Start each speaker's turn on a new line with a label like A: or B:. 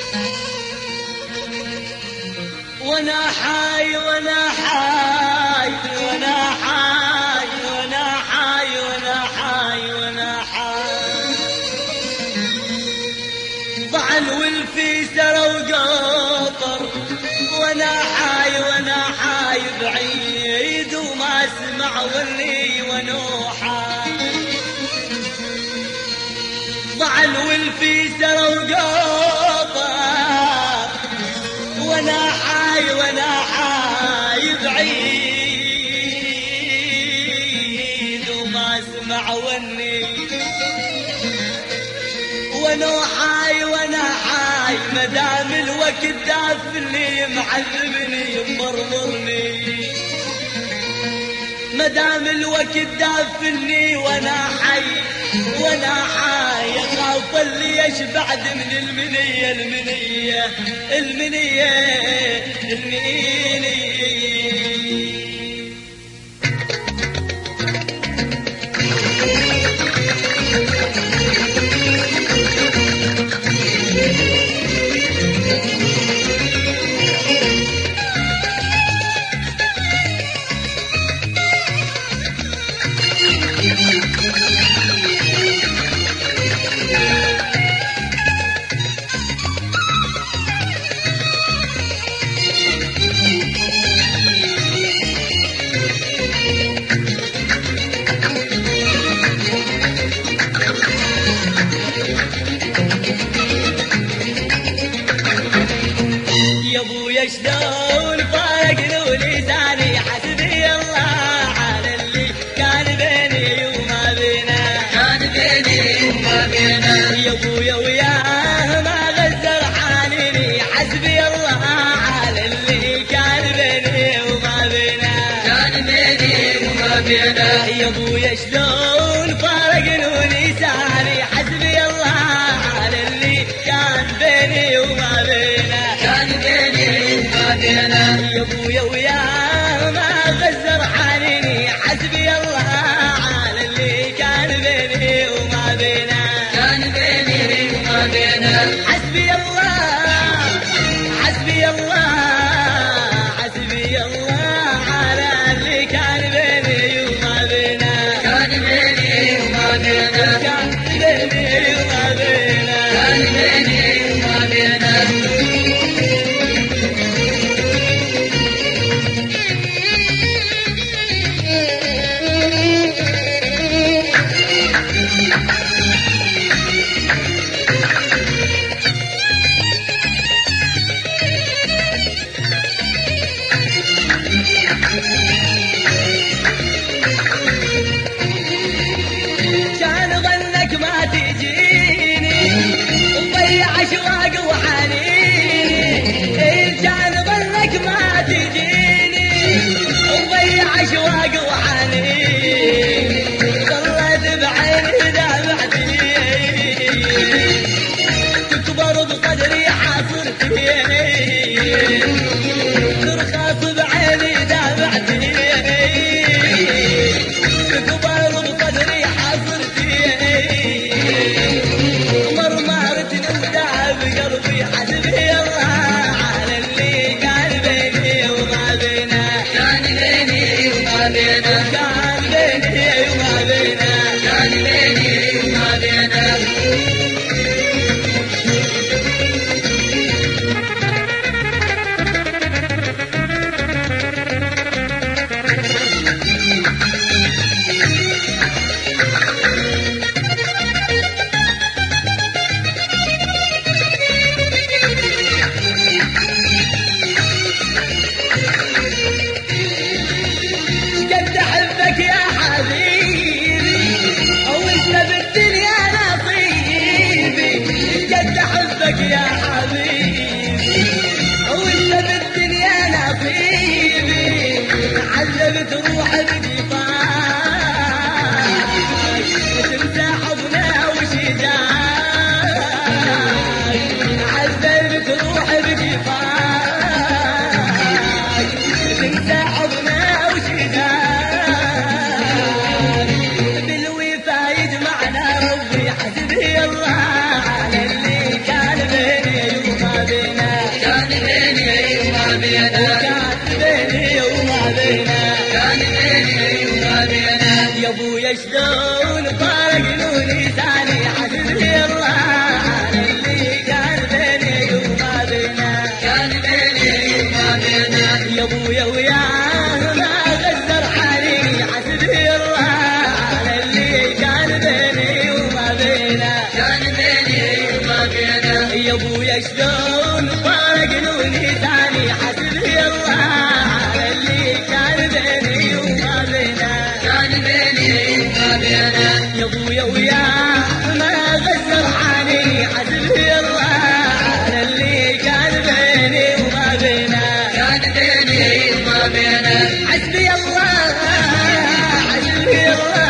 A: وانا حاي وانا حاي وانا حاي وانا حاي وانا حاي وانا حاي ضعن والفيسر وقطر وانا حاي وانا حاي بعيد وما اسمع ولي ونوحاي ضعن والفيسر وقطر وانا حاي وانا حاي بعيد وما اسمع وني وانا حاي وانا حاي مدام الوقت دافني معذبني مرمرني مدام الوقت دافني وانا حي وانا حي اخاف اللي يشبعد من المنية المنية المنية المنية شلون فارقني ولساني حسبي الله على اللي كان بيني وما بينا كان بيني وما بينا يا ابويا وياه ما غزر حنيني حسبي الله على اللي كان بيني وما بينا كان بيني وما بينا يا ابويا شلون فارقني ولساني حسبي الله على اللي كان بيني وما بينا كان بيني بينا يا ابويا وياه ما غزر حنيني حسبي الله على اللي كان بيني وما بينا كان بيني وما بينا حسبي الله حسبي الله حسبي الله على اللي كان بيني وما بينا كان بيني وما بينا كان بيني وما بينا كان بيني وما بينا كان ظنك ما تجيني وضيع اشواق وحنيني كان ظنك ما تجيني وضيع اشواق وحنيني ظلت بعيني دمعتي تكبر بقدري حاصرتي ترخص بعيني دمعتي تكبر بقدري مرمرتني ودعب قلبي حسبي الله على اللي كان بيني وما بينا كان بيني وما بينا كان بيني وما بينا كان بيني وما بينا قد احبك يا حبيبي او انت بالدنيا نصيبي يا ابويا شلون فارقنوني ثاني حسبي الله على اللي كان بيني وما بينا كان بيني وما بينا يا ابويا وياه ما غسر حالي حسبي الله على اللي كان بيني وما بينا كان بيني وما بينا حسبي الله حسبي الله